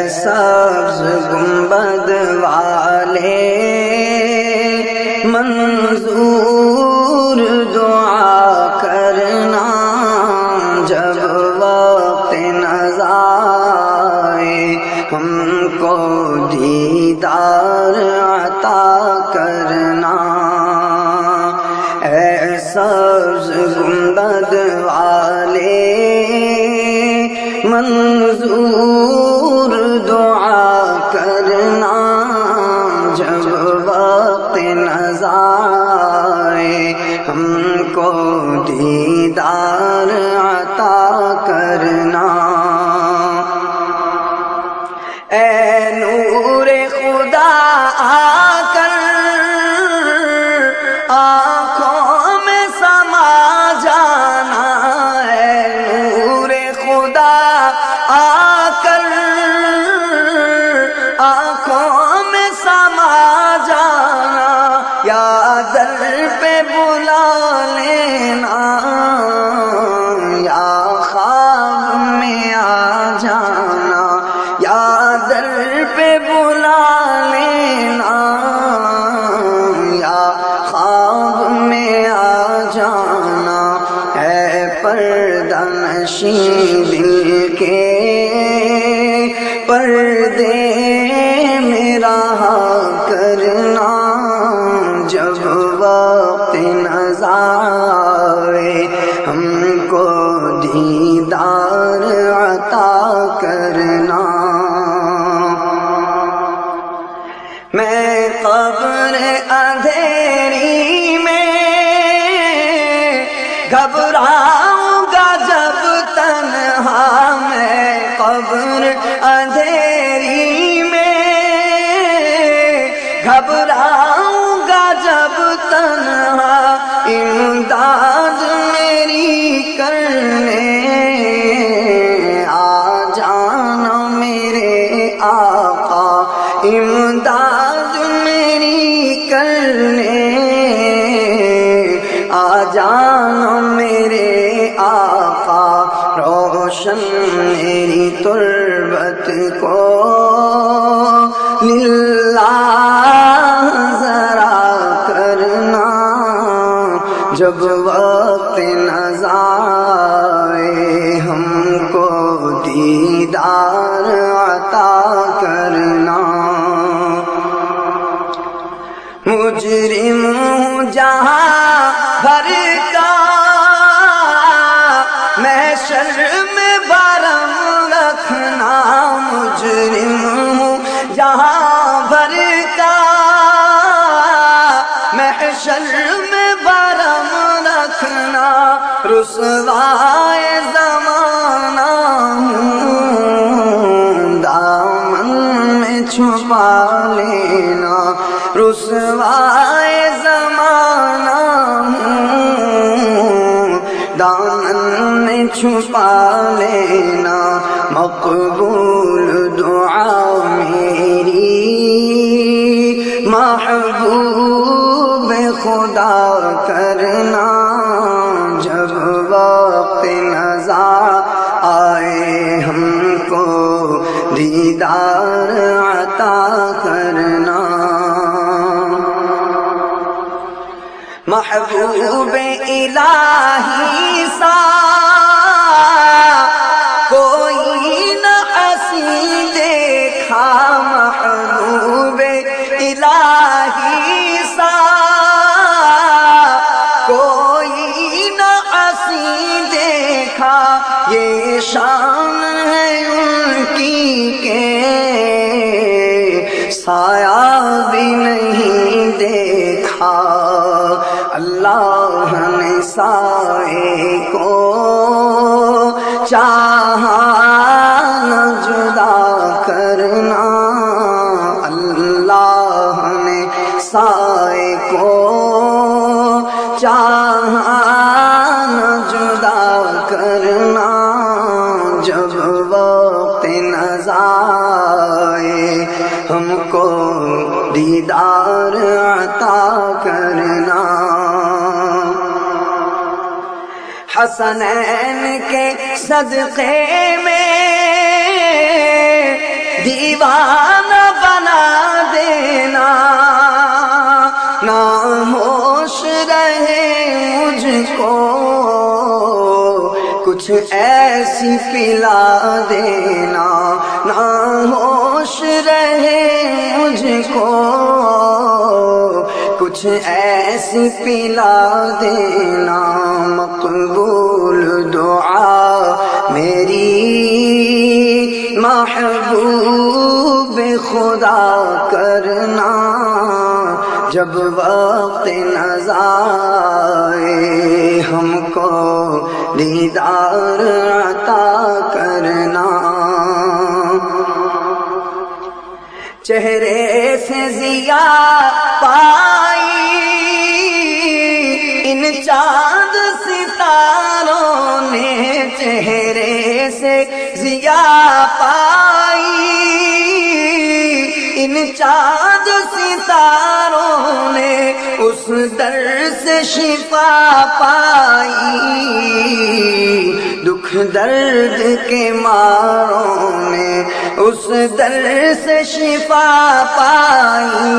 سبز گنبد والے منظور دعا کرنا جب وقت نزا آئے ہم کو دیدار عطا کرنا اے سبز گنبد والے منظور دعا کرنا جب وقت نزا آئے ہم کو دیدار عطا کرنا اے نور خدا آ کر آنکھوں میں سما جانا اے نور خدا آ کر آنکھوں میں سما جانا یا در پہ بلا لینا یا خواب میں آ جانا یا در پہ بلا لینا یا خواب میں آ جانا اے پردہ نشین دل کے پردے میرا کرنا جب وقت نزا آئے ہم کو دیدار عطا کرنا میں قبر اندھیری میں گھبراؤں گا جب تنہا میں قبر اندھیری میں گھبراؤں گا جب تنہا امداد میری کرنے آ جانا میرے آقا امداد میری کرنے آ جانا میرے آقا روشن میری تربت کو للہ ذرا کرنا جب وقت نزا آئے ہم کو دیدار عطا کرنا مجرم ہوں جہاں بھر کا محشر میں برم رکھنا مجرم ہوں جہاں بھر کا محشر میں برم رکھنا رسوائے زمانہ ہوں دامن میں چھپا لینا رسوائے زمانہ ہوں دامن میں چھپا لینا مقبول دعا میری محبوب خدا کرنا جب وقت نزا آئے ہم کو دیدار عطا کرنا محبوب الہی سا کوئی نہ ہنسی دیکھا محبوب الہی سا کوئی نہ ہنسی دیکھا یہ شان ہے ان کی کہ سایہ بھی نہیں دیکھا اللہ نے سائے کو چاہا نہ جدا کرنا اللہ نے سائے کو چاہا نہ جدا کرنا جب وقت نزا آئے ہم کو دیدار عطا کرنا حسنین کے صدقے میں دی کچھ ایسی پلا دینا نہ ہوش رہے مجھ کو، کچھ ایسی پلا دینا مقبول دعا میری محبوب خدا کرنا، جب وقت نظائے ہم کو دیدار عطا کرنا، چہرے سے ضیا پائی ان چاند ستاروں نے، چہرے سے ضیا پائی ان چاند ستاروں نے، اس در سے شفا پائی، دکھ درد کے ماروں نے اس در سے شفا پائی،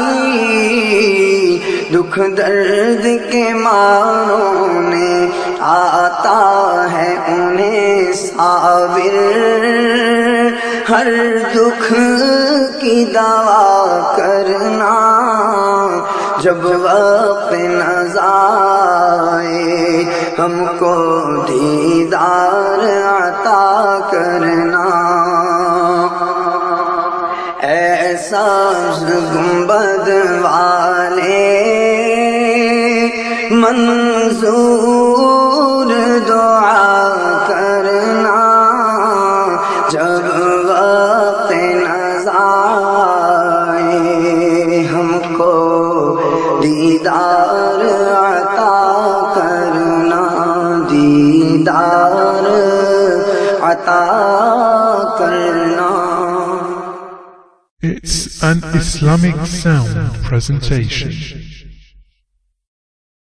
دکھ درد کے ماروں نے، آتا ہے انہیں صابر ہر دکھ کی دوا کرنا، جب وقت نظائے ہم کو دیدار عطا کرنا، ایسا گنبد والے منظور دعا کرنا، جب وقت نظائے ہم کو دیدار عطا کرنا، دیدار عطا کرنا. It's an Islamic sound presentation.